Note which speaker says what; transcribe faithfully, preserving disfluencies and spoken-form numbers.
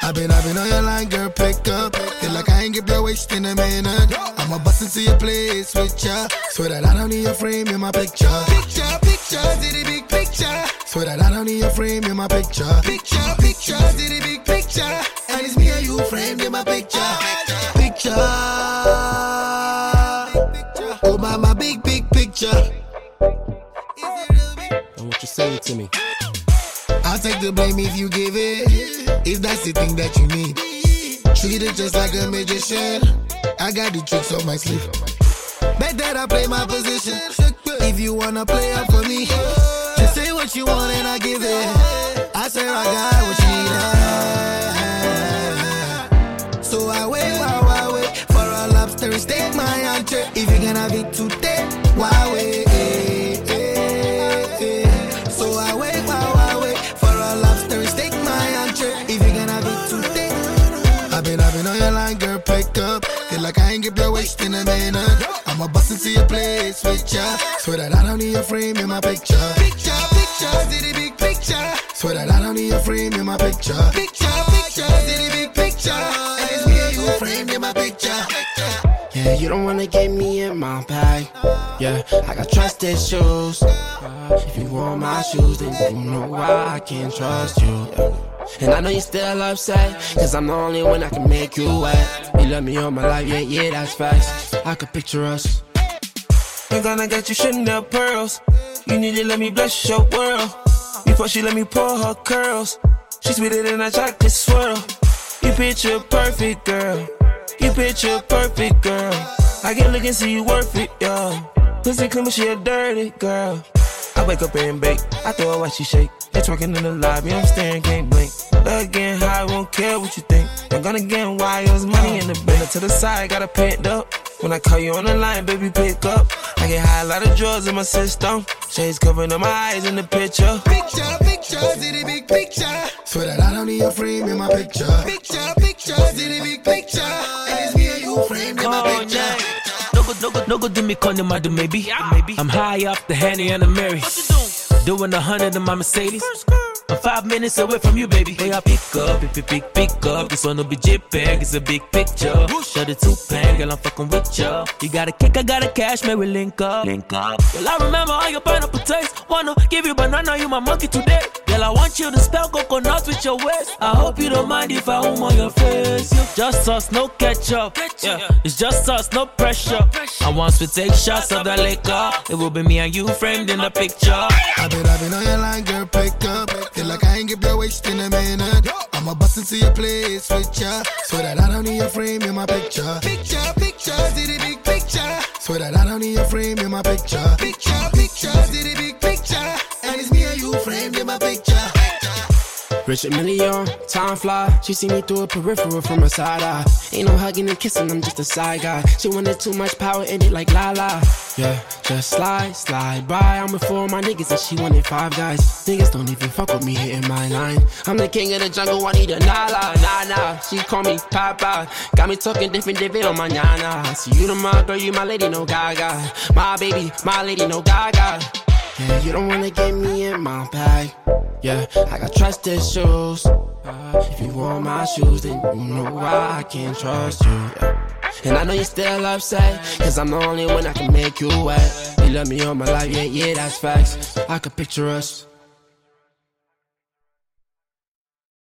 Speaker 1: I've been, I've been on your line, girl, pick up. Feel like I ain't give your waist in a minute. I'ma bust into your place with ya. Swear that I don't need your frame in my picture. Picture, picture, did it big picture. Swear that I don't need your frame in my picture. Picture, picture, did it big picture. And it's me and you framed in my picture. Picture. Oh, my, my big, big picture.
Speaker 2: And what you saying to me?
Speaker 1: I'll take the blame if you give it. If that's the thing that you need. Treat it just like a magician. I got the tricks up my sleeve. Bet that I play my position. If you wanna play up for me, just say what you want and I give it. I say I got what you need. So I wait, while I wait for a lobster and steak, my entree. If you can have it today, why wait? So I wait, while I wait for a lobster and steak, my entree. If you can have it today. I've been, I've been on your line, girl, pick up. Feel like I ain't give your waist in a minute. I'ma bust into your place with ya. Swear that I don't need your frame in my picture. Picture, picture, did it big picture. Swear that I don't need your frame in my picture. Picture, picture, did it big picture. And it's me and you framed in my picture.
Speaker 2: Yeah, you don't wanna get me in my bag. Yeah, I got trust issues. Uh, if you want my shoes, then you know why I can't trust you. Yeah. And I know you still upset, cause I'm the only one that can make you wet. You love me all my life, yeah, yeah, that's facts. I could picture us.
Speaker 3: I'm gonna get you Chanel pearls. You need to let me bless your world. Before she let me pull her curls. She's sweeter than a chocolate swirl. You picture perfect, girl. You picture perfect, girl. I can look and see you worth it, yeah. Pussy clean, but she a dirty girl. I wake up and bake, I throw her while she shake. They twerking in the lobby, I'm staring, can't blink. Look again, high, won't care what you think. I'm gonna get why there's money in the bank. To the side, got it picked up. When I call you on the line, baby, pick up. I get high, a lot of drugs in my system. Shades covering up my eyes in the picture.
Speaker 1: Picture, picture, did it big picture. Swear that I don't need your frame in my picture. Picture, picture, did it big picture. And it's me and you framed in my picture.
Speaker 4: No good, no good, no good, do me calling my do maybe. I'm high off the Henny and the Mary. Doing a hundred in my Mercedes. I'm five minutes away from you, baby. Hey, I pick up, pick, pick, pick up. This one will be JPEG, it's a big picture. Show the two-pan, girl, I'm fucking with ya. You got a kick, I got a cash, may we link up. Link up. Girl, I remember all your pineapple taste. Wanna give you banana, you my monkey today. Girl, I want you to spell coconut with your waist. I hope you don't mind if I home on your face. Yeah. Just us, no ketchup. Yeah, it's just us, no pressure. I want to take shots of that liquor. It will be me and you framed in the picture.
Speaker 1: I've been, I've been on your line, girl, pick up. Feel like I ain't give your waist in a minute. I'ma bust into your place with ya. Swear that I don't need your frame in my picture. Picture, picture, did it big picture. Swear that I don't need your frame in my picture. Picture, picture, did it big picture. And it's me and you framed in my picture.
Speaker 2: Richard Million, time fly. She see me through a peripheral from her side eye. Ain't no hugging and kissing, I'm just a side guy. She wanted too much power in it like la la. Yeah, just slide, slide by. I'm with four of my niggas and she wanted five guys. Niggas don't even fuck with me hitting my line. I'm the king of the jungle, I need a nala, nah nah. She call me Papa. Got me talking different, different on my nana. See you the my girl, you my lady, no gaga. My baby, my lady, no gaga. Yeah, you don't wanna get me in my bag. Yeah, I got trust issues. Uh, if you want my shoes, then you know why I can't trust you. Yeah. And I know you still upset, cause I'm the only one that can make you wet. You love me all my life, yeah, yeah, that's facts. I could picture us.